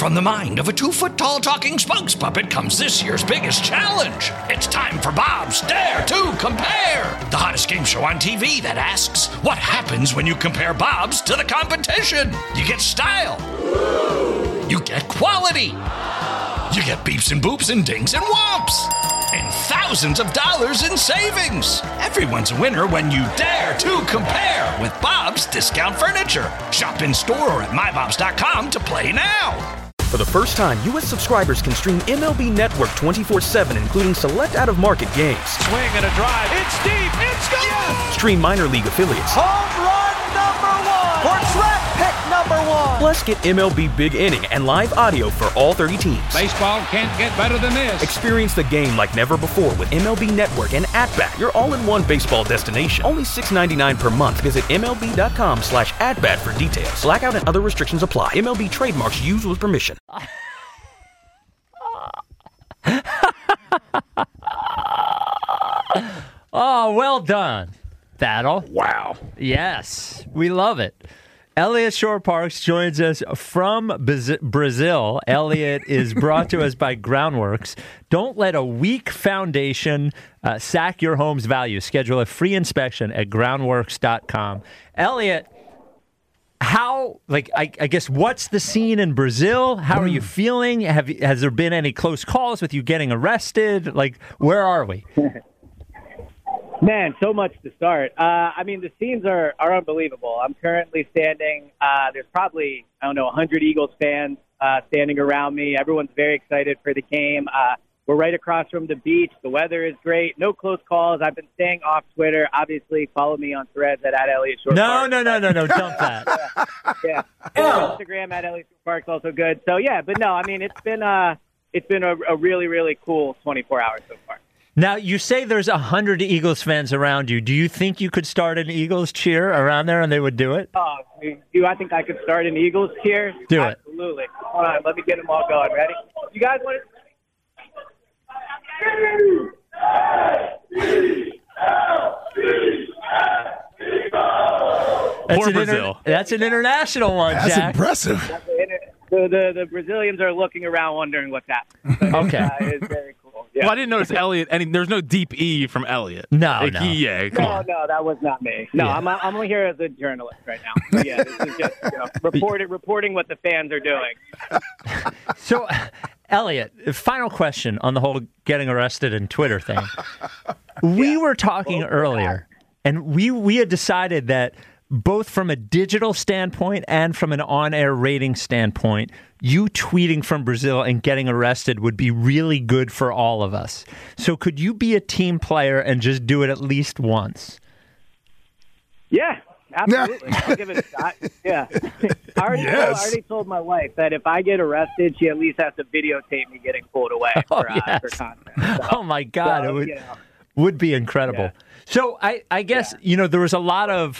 From the mind of a 2-foot-tall talking spokes puppet comes this year's biggest challenge. It's time for Bob's Dare to Compare, the hottest game show on TV that asks, what happens when you compare Bob's to the competition? You get style. You get quality. You get beeps and boops and dings and whomps. And thousands of dollars in savings. Everyone's a winner when you dare to compare with Bob's Discount Furniture. Shop in store or at mybobs.com to play now. For the first time, U.S. subscribers can stream MLB Network 24/7, including select out-of-market games. Swing and a drive. It's deep. It's gone. Yes! Stream minor league affiliates. Home run number 1. Or track pick number 1. Plus, get MLB Big Inning and live audio for all 30 teams. Baseball can't get better than this. Experience the game like never before with MLB Network and At-Bat, your all-in-one baseball destination. Only $6.99 per month. Visit MLB.com/at-bat for details. Blackout and other restrictions apply. MLB trademarks used with permission. Oh, well done, Battle. Wow. Yes, we love it. Elliot Shore-Parks joins us from Brazil. Elliot is brought to us by Groundworks. Don't let a weak foundation sack your home's value. Schedule a free inspection at groundworks.com. Elliot, I guess, what's the scene in Brazil? How are you feeling? Has there been any close calls with you getting arrested? Where are we? Man, so much to start. The scenes are unbelievable. I'm currently standing. There's probably, 100 Eagles fans standing around me. Everyone's very excited for the game. We're right across from the beach. The weather is great. No close calls. I've been staying off Twitter. Obviously, follow me on Threads at Elliot Shore Parks. No. Dump that. Yeah. Instagram at Elliot Shore Parks also good. So, yeah, but no, it's been a really, really cool 24 hours so far. Now, you say there's 100 Eagles fans around you. Do you think you could start an Eagles cheer around there and they would do it? Oh, do I think I could start an Eagles cheer? Do it. Absolutely. Hold on, let me get them all going. Ready? You guys want to... That's an international one, That's Jack. impressive. The Brazilians are looking around wondering what's happening. Okay. It's very cool. Yeah. Well, I didn't notice Elliot. There's no deep E from Elliot. No. Come on. No, that was not me. No, yeah. I'm only here as a journalist right now. So, yeah, this is just reporting what the fans are doing. So, Elliot, final question on the whole getting arrested and Twitter thing. We were talking earlier, and we had decided that both from a digital standpoint and from an on-air rating standpoint, you tweeting from Brazil and getting arrested would be really good for all of us. So could you be a team player and just do it at least once? Yeah, absolutely. I'll give it a shot. Yeah. I already told my wife that if I get arrested, she at least has to videotape me getting pulled away for content. So, oh, my God. Would be incredible. Yeah. So I guess, there was a lot of,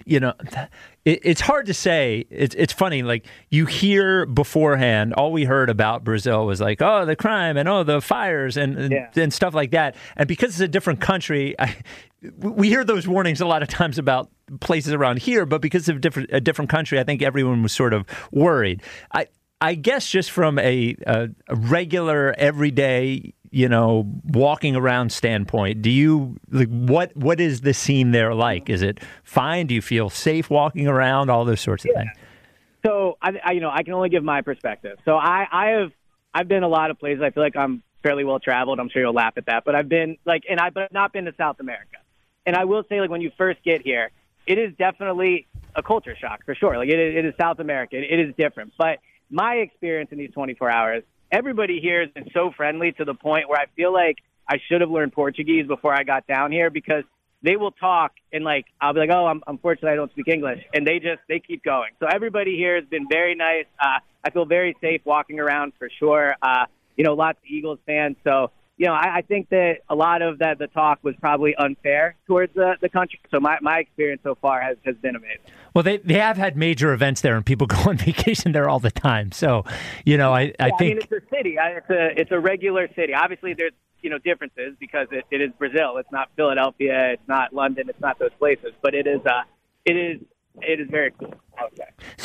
it's hard to say. It's funny. You hear beforehand, all we heard about Brazil was the crime and, the fires and stuff like that. And because it's a different country, we hear those warnings a lot of times about places around here. But because of a different country, I think everyone was sort of worried. I guess just from a regular, everyday, walking around standpoint, do you what is the scene there like? Is it fine? Do you feel safe walking around? All those sorts of things. So I can only give my perspective. So I've been a lot of places. I feel like I'm fairly well traveled. I'm sure you'll laugh at that, but I've been but I've not been to South America. And I will say, when you first get here, it is definitely a culture shock for sure. It is South America. It is different. But my experience in these 24 hours, everybody here has been so friendly to the point where I feel like I should have learned Portuguese before I got down here, because they will talk and I'll be unfortunately I don't speak English, and they keep going. So everybody here has been very nice. I feel very safe walking around for sure. Lots of Eagles fans. So, I think that a lot of the talk was probably unfair towards the country. So my experience so far has been amazing. Well, they have had major events there, and people go on vacation there all the time. So, I think it's a city. It's a regular city. Obviously, there's differences because it is Brazil. It's not Philadelphia. It's not London. It's not those places. But it is very cool. Okay. So,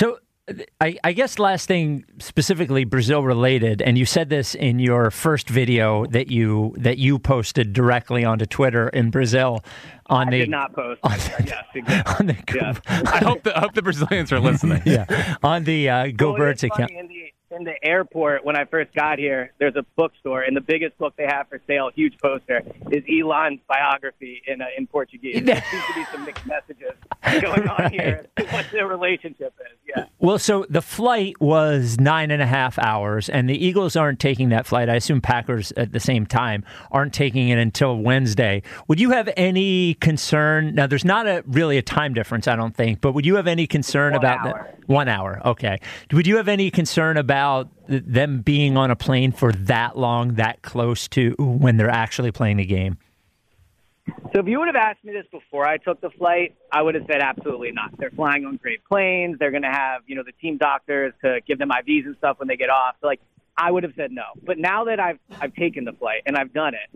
I guess last thing, specifically Brazil related, and you said this in your first video that you posted directly onto Twitter in Brazil. I did not post. Yes, exactly. I hope the Brazilians are listening. Yeah, on the Go Birds account. In the airport, when I first got here, there's a bookstore, and the biggest book they have for sale, huge poster, is Elon's biography in Portuguese. There seems to be some mixed messages going on here. What the relationship is, yeah. Well, so the flight was 9.5 hours, and the Eagles aren't taking that flight. I assume Packers at the same time aren't taking it until Wednesday. Would you have any concern? Now, there's not really a time difference, I don't think, but would you have any concern about that? 1 hour, okay. Would you have any concern about them being on a plane for that long, that close to when they're actually playing the game? So if you would have asked me this before I took the flight, I would have said absolutely not. They're flying on great planes. They're going to have, the team doctors to give them IVs and stuff when they get off. So, I would have said no. But now that I've taken the flight and I've done it,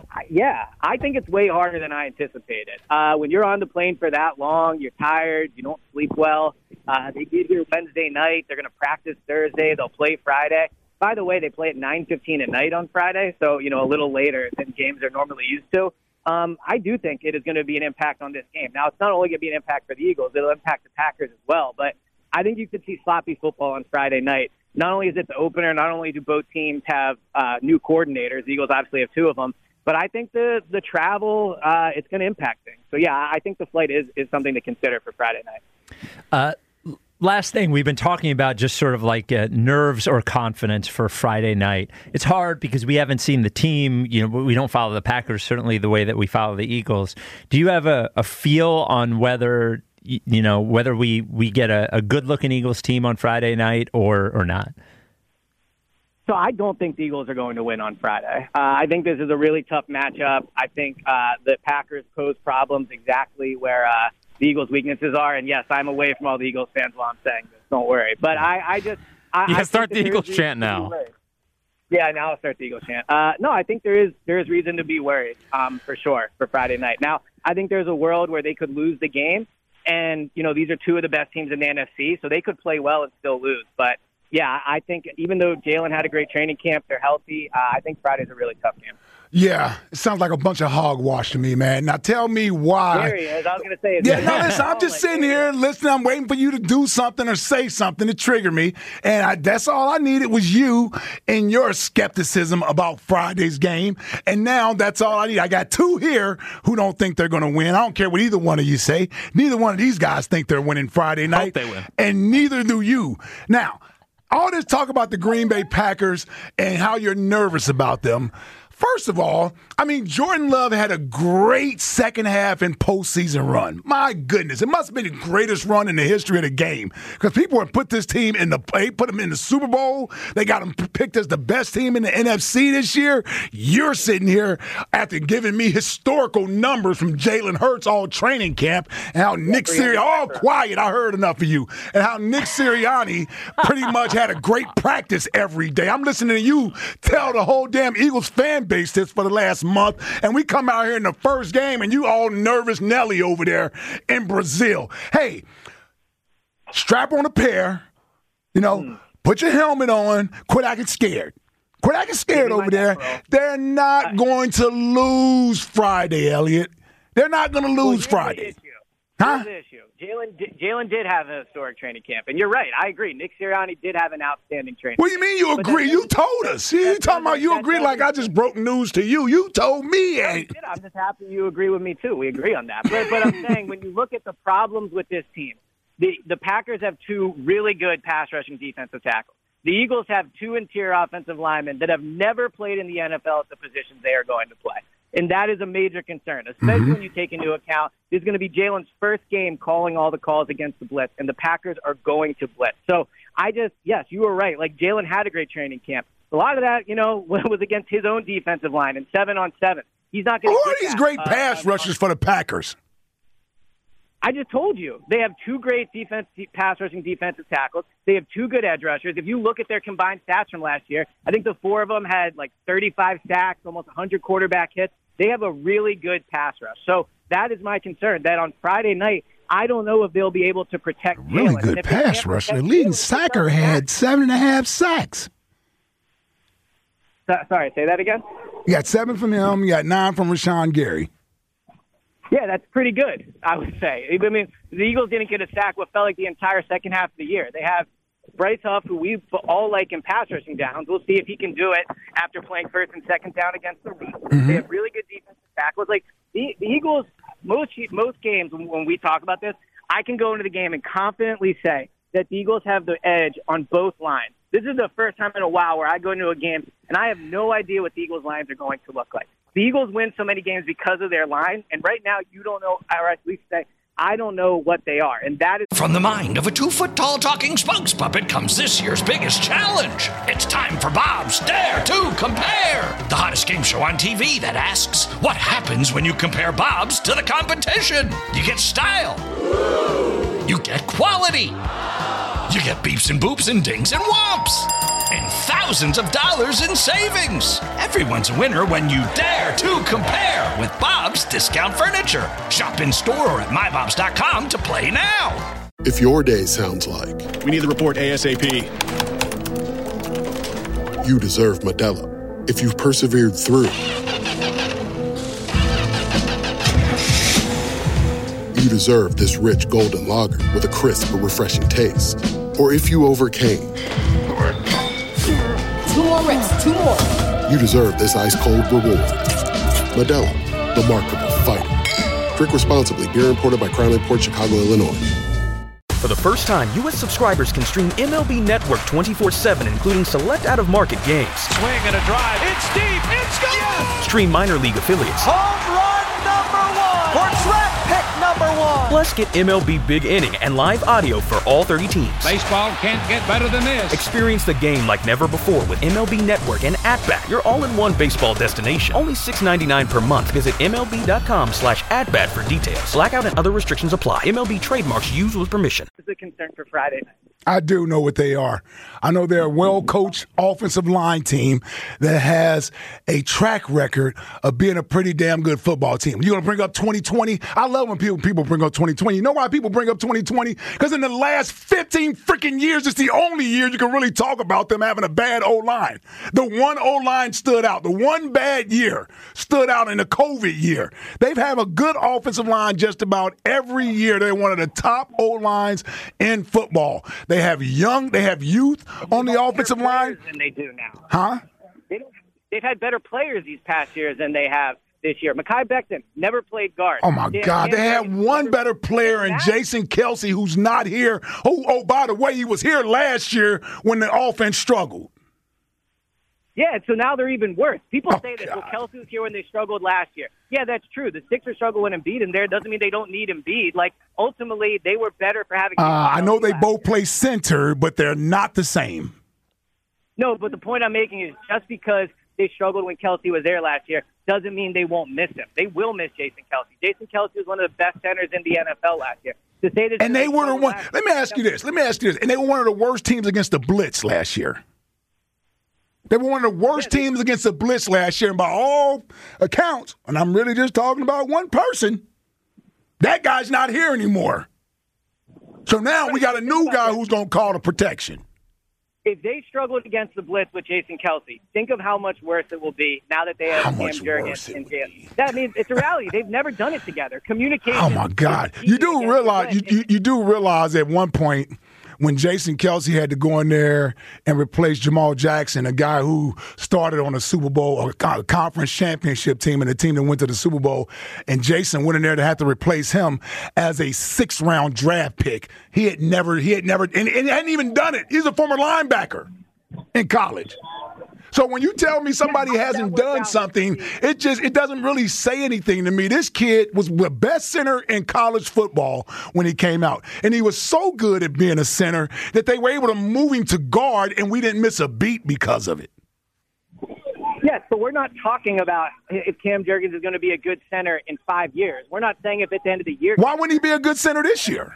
I think it's way harder than I anticipated. When you're on the plane for that long, you're tired, you don't sleep well. They get here Wednesday night. They're going to practice Thursday. They'll play Friday. By the way, they play at 9:15 at night on Friday, so, a little later than games are normally used to. I do think it is going to be an impact on this game. Now, it's not only going to be an impact for the Eagles, it'll impact the Packers as well. But I think you could see sloppy football on Friday night. Not only is it the opener, not only do both teams have new coordinators, the Eagles obviously have two of them, but I think the travel, it's going to impact things. So, yeah, I think the flight is something to consider for Friday night. Last thing, we've been talking about just sort of like nerves or confidence for Friday night. It's hard because we haven't seen the team. We don't follow the Packers certainly the way that we follow the Eagles. Do you have a feel on whether we get a good-looking Eagles team on Friday night or not? So I don't think the Eagles are going to win on Friday. I think this is a really tough matchup. I think the Packers pose problems exactly where the Eagles' weaknesses are. And, yes, I'm away from all the Eagles fans while I'm saying this. Don't worry. But I start the Eagles chant now. Yeah, now I'll start the Eagles chant. No, I think there is reason to be worried, for sure, for Friday night. Now, I think there's a world where they could lose the game. And, these are two of the best teams in the NFC, so they could play well and still lose. But, yeah, I think even though Jalen had a great training camp, they're healthy, I think Friday's a really tough game. Yeah, it sounds like a bunch of hogwash to me, man. Now tell me why. There he is. I was going to say it. Yeah, no, listen, I'm just sitting here listening. I'm waiting for you to do something or say something to trigger me. And that's all I needed was you and your skepticism about Friday's game. And now that's all I need. I got two here who don't think they're going to win. I don't care what either one of you say. Neither one of these guys think they're winning Friday night. Hope they win. And neither do you. Now, all this talk about the Green Bay Packers and how you're nervous about them. First of all, Jordan Love had a great second half and postseason run. My goodness, it must have been the greatest run in the history of the game because people have put this team put them in the Super Bowl. They got them picked as the best team in the NFC this year. You're sitting here after giving me historical numbers from Jalen Hurts all training camp and how Nick Sirianni, all quiet, I heard enough of you, and how Nick Sirianni pretty much had a great practice every day. I'm listening to you tell the whole damn Eagles fan base this for the last month, and we come out here in the first game and you all nervous Nelly over there in Brazil. Hey, strap on a pair, put your helmet on, quit acting scared. Quit acting scared over there. They're not going to lose Friday, Elliot. They're not going to lose Friday. Here's the issue. Jalen did have a historic training camp, and you're right. I agree. Nick Sirianni did have an outstanding training. What do you mean you agree? You told us. You talking about you agree like I just broke news to you. You told me. I'm just happy you agree with me too. We agree on that. But I'm saying when you look at the problems with this team, the Packers have two really good pass rushing defensive tackles. The Eagles have two interior offensive linemen that have never played in the NFL at the positions they are going to play. And that is a major concern, especially when you take into account this is going to be Jalen's first game calling all the calls against the blitz, and the Packers are going to blitz. So yes, you were right. Like, Jalen had a great training camp. A lot of that, was against his own defensive line and 7-on-7. He's not going to. Who are these great pass rushers for the Packers? I just told you. They have two great pass rushing defensive tackles. They have two good edge rushers. If you look at their combined stats from last year, I think the four of them had like 35 sacks, almost 100 quarterback hits. They have a really good pass rush. So that is my concern, that on Friday night, I don't know if they'll be able to protect Jalen. Really good pass rusher. The leading sacker had 7.5 sacks. Sorry, say that again? You got 7 from him. You got 9 from Rashawn Gary. Yeah, that's pretty good, I would say. I mean, the Eagles didn't get a sack what felt like the entire second half of the year. They have Bryce Huff, who we all like in pass rushing downs. We'll see if he can do it after playing first and second down against the league. Mm-hmm. They have really good defensive tackles. Like the Eagles, most games when we talk about this, I can go into the game and confidently say that the Eagles have the edge on both lines. This is the first time in a while where I go into a game and I have no idea what the Eagles' lines are going to look like. The Eagles win so many games because of their line, and right now you don't know, or at least say, I don't know what they are. And that is from the mind of a 2-foot-tall talking spokes puppet comes this year's biggest challenge. It's time for Bob's Dare to Compare, the hottest game show on TV that asks, what happens when you compare Bob's to the competition? You get style. You get quality. You get beeps and boops and dings and whomps. And thousands of dollars in savings. Everyone's a winner when you dare to compare with Bob's Discount Furniture. Shop in store or at mybobs.com to play now. If your day sounds like we need the report ASAP, you deserve Modelo. If you've persevered through, you deserve this rich golden lager with a crisp but refreshing taste. Or if you overcame, 2 more reps, 2 more. You deserve this ice-cold reward. Modelo, the mark of a fighter. Drink responsibly. Beer imported by Crown Port Chicago, Illinois. For the first time, U.S. subscribers can stream MLB Network 24/7, including select out-of-market games. Swing and a drive. It's deep. It's gone. Yes! Stream minor league affiliates. Home run number 1. Or track pick number 1. Plus, get MLB Big Inning and live audio for all 30 teams. Baseball can't get better than this. Experience the game like never before with MLB Network and At-Bat, your all-in-one baseball destination. Only $6.99 per month. Visit MLB.com/AtBat for details. Blackout and other restrictions apply. MLB trademarks used with permission. This is a concern for Friday night. I do know what they are. I know they're a well-coached offensive line team that has a track record of being a pretty damn good football team. You're going to bring up 2020? I love when people bring up 2020. You know why people bring up 2020? Because in the last 15 freaking years, it's the only year you can really talk about them having a bad O-line. The one O-line stood out. The one bad year stood out in the COVID year. They've had a good offensive line just about every year. They're one of the top O-lines in football. They have youth on the offensive line. Than they do now. Huh? They've had better players these past years than they have this year. Mekhi Becton never played guard. Oh, my God. They had one better player in Jason Kelce, who's not here. Oh, by the way, he was here last year when the offense struggled. Yeah, so now they're even worse. People say that, well, Kelce was here when they struggled last yeed. Yeah, that's true. The Sixers struggled when Embiid in there. Doesn't mean they don't need Embiid. Like, ultimately, they were better for having I know they both play center, but they're not the same. No, but the point I'm making is just because they struggled when Kelce was there last year doesn't mean they won't miss him. They will miss Jason Kelce. Jason Kelce was one of the best centers in the NFL last year. To say that and they were the one. Let me ask you this. And they were one of the worst teams against the blitz last year. They were one of the worst teams against the blitz last year, and by all accounts, and I'm really just talking about one person, that guy's not here anymore. So now we got a new guy who's going to call the protection. If they struggled against the blitz with Jason Kelce, think of how much worse it will be now that they have Cam Jurgens and Jalen. That means it's a reality. They've never done it together. Communication. Oh, my God. You do realize at one point when Jason Kelce had to go in there and replace Jamal Jackson, a guy who started on a Super Bowl or a conference championship team and a team that went to the Super Bowl, and Jason went in there to have to replace him as a 6th-round draft pick. He had never, and he hadn't even done it. He's a former linebacker in college. So when you tell me somebody hasn't done something, it doesn't really say anything to me. This kid was the best center in college football when he came out. And he was so good at being a center that they were able to move him to guard, and we didn't miss a beat because of it. Yes, but we're not talking about if Cam Jurgens is going to be a good center in 5 years. We're not saying if at the end of the year. Why wouldn't he be a good center this year?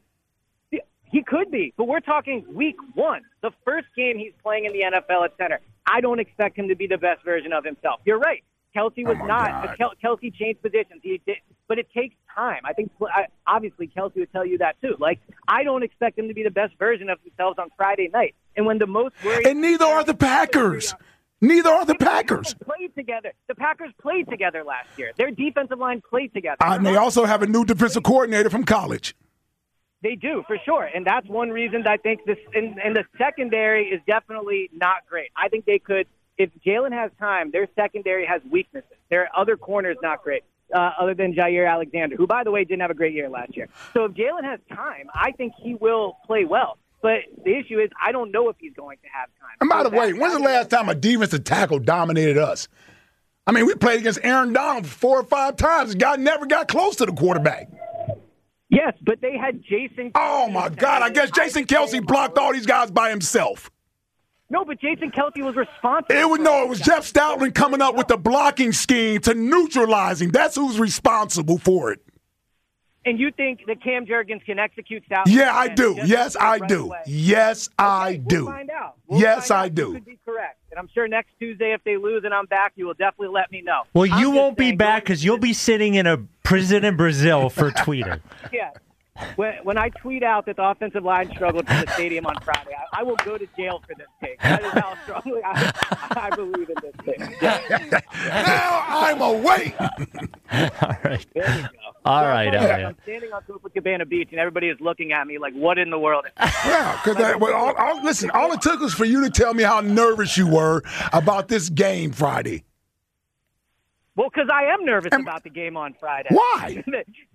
He could be, but we're talking week 1, the first game he's playing in the NFL at center. I don't expect him to be the best version of himself. You're right. Kelce was not. Kelce changed positions. He did, but it takes time. I think obviously Kelce would tell you that too. Like, I don't expect them to be the best version of themselves on Friday night. And when the most worried, and neither are the Packers. Neither are the Packers. Played together. The Packers played together last year. Their defensive line played together. And they also have a new defensive coordinator from college. They do, for sure. And that's one reason that I think this in the secondary is definitely not great. I think they could, if Jalen has time, their secondary has weaknesses. Their other corners not great, other than Jair Alexander, who, by the way, didn't have a great year last year. So if Jalen has time, I think he will play well. But the issue is I don't know if he's going to have time. And by the way, when's the last time a defensive tackle dominated us? I mean, we played against Aaron Donald 4 or 5 times. The guy never got close to the quarterback. Yes, but they had Jason Kelce. Oh, my God. I guess Jason Kelce blocked all these guys by himself. No, but Jason Kelce was responsible. It was Jeff Stoutland coming up with the blocking scheme to neutralize him. That's who's responsible for it. And you think that Cam Jurgens can execute Stoutland? Yeah, I do. Yes, I do. Yes, I do. We'll find out. Yes, I do. You could be correct. And I'm sure next Tuesday, if they lose and I'm back, you will definitely let me know. Well, you won't be back because you'll be sitting in a prison in Brazil for tweeting. Yeah. When I tweet out that the offensive line struggled for the stadium on Friday, I will go to jail for this take. That is how strongly I believe in this take. Yeah. Now I'm awake. All right. There you go. All right, Elliot. I'm standing on Copacabana Beach, and everybody is looking at me like, what in the world? Yeah, because listen, all it took was for you to tell me how nervous you were about this game Friday. Well, because I am nervous about the game on Friday. Why?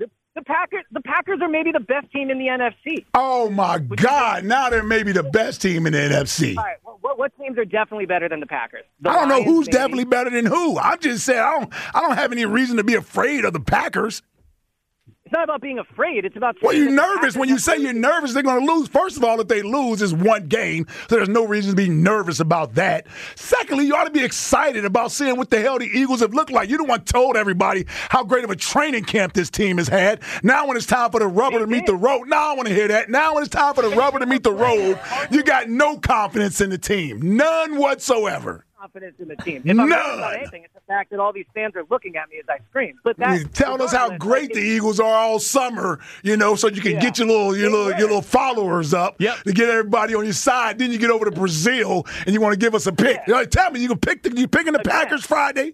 The Packers are maybe the best team in the NFC. Oh, my God. Now they're maybe the best team in the NFC. All right. What teams are definitely better than the Packers? I don't know who's definitely better than who. I'm just saying I don't have any reason to be afraid of the Packers. It's not about being afraid. It's about. Well, you're nervous. When you say you're nervous, they're going to lose. First of all, if they lose, it's one game, so there's no reason to be nervous about that. Secondly, you ought to be excited about seeing what the hell the Eagles have looked like. You don't want told everybody how great of a training camp this team has had. Now when it's time for the rubber to meet the road, now I want to hear that. Now when it's time for the rubber to meet the road, you got no confidence in the team. None whatsoever. Confidence in the team. If I'm nervous about anything, it's the fact that all these fans are looking at me as I scream. But tell us how great the Eagles are all summer, so you can get your little followers up to get everybody on your side. Then you get over to Brazil and you want to give us a pick. Tell me, you picking the Packers Friday?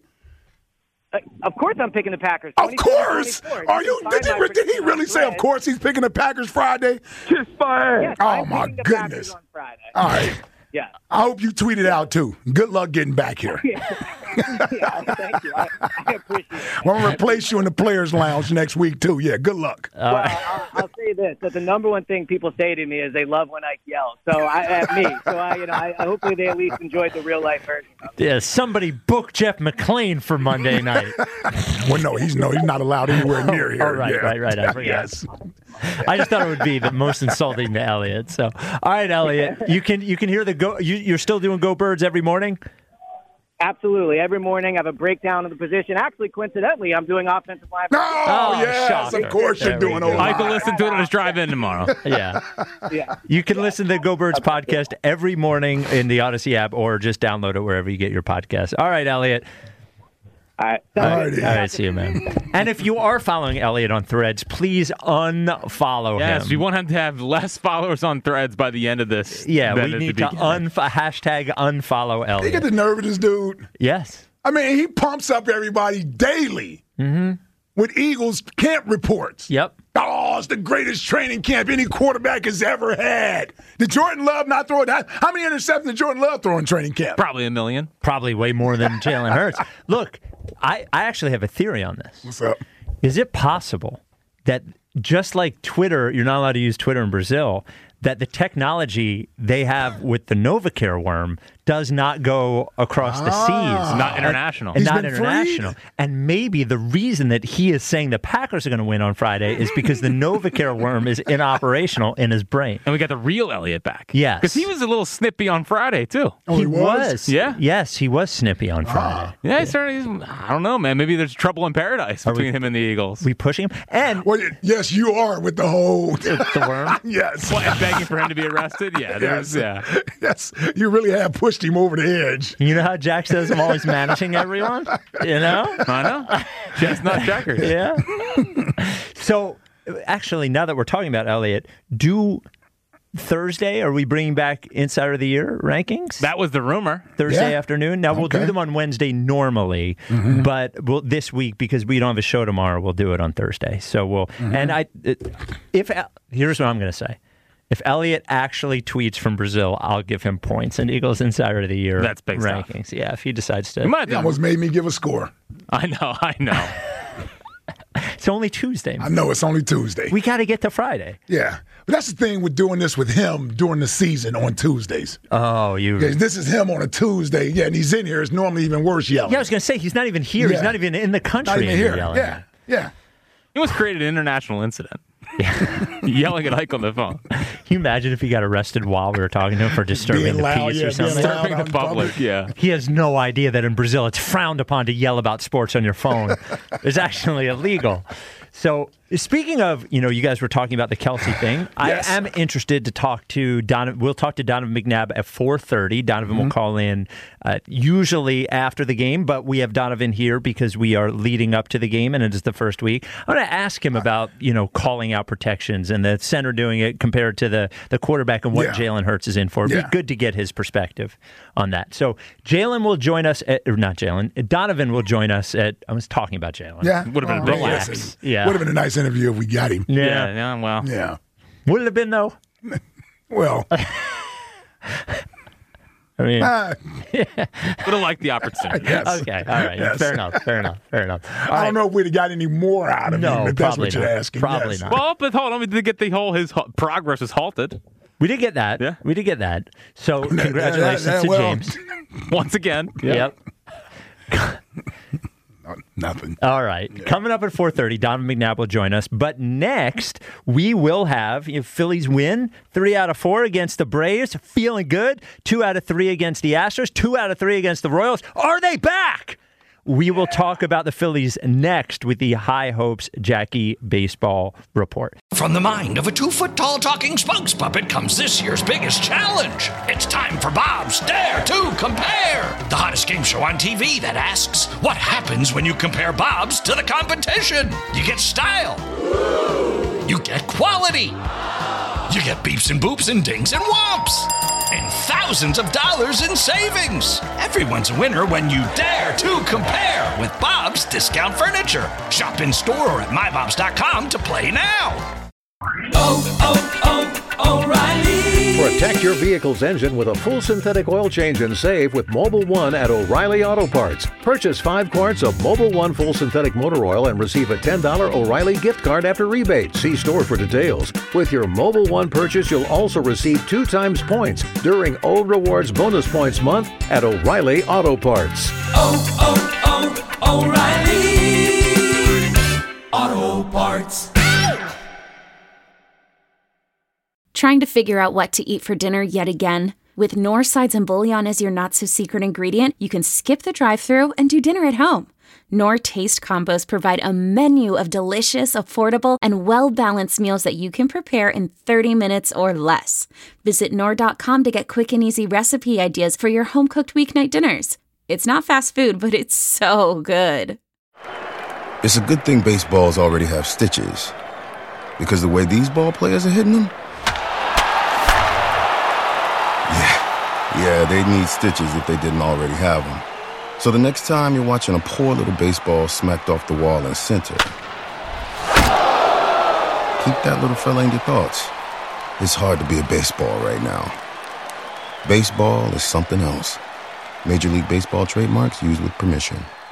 Of course, I'm picking the Packers. Of course. Are you? Did he really say? Of course, he's picking the Packers Friday. Just fine. Yes, oh my goodness! On Friday. All right. Yeah. I hope you tweet it out, too. Good luck getting back here. Thank you. I appreciate it. I'm going to replace you in the Players Lounge next week, too. Yeah, good luck. Well, I'll say this, that the number one thing people say to me is they love when I yell. At me. I hopefully they at least enjoyed the real-life version of it. Yeah, somebody book Jeff McClain for Monday night. Well, no, he's not allowed anywhere near here. Oh, right. I forgot. Yes. I just thought it would be the most insulting to Elliot. So, all right, Elliot, you can hear the go. You're still doing Go Birds every morning? Absolutely. Every morning I have a breakdown of the position. Actually, coincidentally, I'm doing offensive line. Oh, yes, shocker. Of course you're doing all I can listen to it on his drive-in tomorrow. Yeah. You can listen to Go Birds podcast every morning in the Odyssey app or just download it wherever you get your podcasts. All right, Elliot. All right. All right, see you, man. And if you are following Elliot on Threads, please unfollow him. Yes, we want him to have less followers on Threads by the end of this. Yeah, we need to hashtag unfollow Elliot. You get the nerve of this dude. Yes. I mean, he pumps up everybody daily with Eagles camp reports. Yep. Oh, it's the greatest training camp any quarterback has ever had. Did Jordan Love not throw that? How many interceptions did Jordan Love throw in training camp? Probably 1 million. Probably way more than Jalen Hurts. Look, I actually have a theory on this. What's up? Is it possible that just like Twitter, you're not allowed to use Twitter in Brazil, that the technology they have with the Novacare worm does not go across the seas. Not international. And not international. Freed. And maybe the reason that he is saying the Packers are going to win on Friday is because the Novacare worm is inoperational in his brain. And we got the real Elliot back. Yes. Because he was a little snippy on Friday, too. Oh, he was? Yeah. Yes, he was snippy on Friday. Yeah, he's I don't know, man. Maybe there's trouble in paradise between him and the Eagles. We pushing him? And yes, you are with the whole... the worm? Yes. And begging for him to be arrested? Yeah. Yes, you really have pushed pushed him over the edge. You know how Jack says I'm always managing everyone? You know? I know. Chestnut checkers. Yeah. So, actually, now that we're talking about Elliott, Thursday, are we bringing back Insider of the Year rankings? That was the rumor. Thursday afternoon. Now, we'll do them on Wednesday normally, but this week, because we don't have a show tomorrow, we'll do it on Thursday. So we'll, and here's what I'm going to say. If Elliott actually tweets from Brazil, I'll give him points in Eagles Insider of the Year That's big rankings. Stuff. Yeah, if he decides to. He almost made me give a score. I know. It's only Tuesday. I know, it's only Tuesday. We got to get to Friday. Yeah. But that's the thing with doing this with him during the season on Tuesdays. Oh, this is him on a Tuesday. Yeah, and he's in here. It's normally even worse yelling. Yeah, I was going to say, he's not even here. Yeah. He's not even in the country. Not even here. Yelling. Yeah. He almost created an international incident. Yelling at Ike on the phone. Can you imagine if he got arrested while we were talking to him for disturbing the peace or something? Disturbing the public, yeah. He has no idea that in Brazil it's frowned upon to yell about sports on your phone. It's actually illegal. So, speaking of, you guys were talking about the Kelce thing. Yes. I am interested to talk to Donovan. We'll talk to Donovan McNabb at 4:30. Donovan will call in usually after the game, but we have Donovan here because we are leading up to the game and it is the first week. I'm going to ask him about, calling out protections and the center doing it compared to the quarterback and what Jalen Hurts is in for. It'd be good to get his perspective on that. So, Donovan will join us at, I was talking about Jalen. Yeah. Would have been relax. Yeah. Would have been a nice interview if we got him. Yeah, well. Yeah. Would it have been, though? Well. I mean, would have liked the opportunity. Yes. Okay, all right. Yes. Fair enough. I don't know if we'd have got any more out of him, if that's what you're asking. Probably not. Well, but hold on. We did get his progress is halted. We did get that. Yeah. We did get that. So, congratulations to James. Once again. Yep. Nothing. All right. Yeah. Coming up at 4:30, Donovan McNabb will join us. But next, we will have Phillies win 3 out of 4 against the Braves. Feeling good. 2 out of 3 against the Astros. 2 out of 3 against the Royals. Are they back? We will talk about the Phillies next with the High Hopes Jackie Baseball Report. From the mind of a 2-foot-tall talking spokes puppet comes this year's biggest challenge. It's time for Bob's Dare to Compare, the hottest game show on TV that asks, what happens when you compare Bob's to the competition? You get style. You get quality. You get beeps and boops and dings and whomps. And thousands of dollars in savings. Everyone's a winner when you dare to compare with Bob's Discount Furniture. Shop in store or at mybobs.com to play now. O'Reilly. Protect your vehicle's engine with a full synthetic oil change and save with Mobil 1 at O'Reilly Auto Parts. Purchase 5 quarts of Mobil 1 full synthetic motor oil and receive a $10 O'Reilly gift card after rebate. See store for details. With your Mobil 1 purchase, you'll also receive 2 times points during O Rewards Bonus Points Month at O'Reilly Auto Parts. O'Reilly Auto Parts. Trying to figure out what to eat for dinner yet again? With Knorr sides and bouillon as your not-so-secret ingredient, you can skip the drive-thru and do dinner at home. Knorr Taste Combos provide a menu of delicious, affordable, and well-balanced meals that you can prepare in 30 minutes or less. Visit Knorr.com to get quick and easy recipe ideas for your home-cooked weeknight dinners. It's not fast food, but it's so good. It's a good thing baseballs already have stitches. Because the way these ball players are hitting them, yeah, they need stitches if they didn't already have them. So the next time you're watching a poor little baseball smacked off the wall in center, keep that little fella in your thoughts. It's hard to be a baseball right now. Baseball is something else. Major League Baseball trademarks used with permission.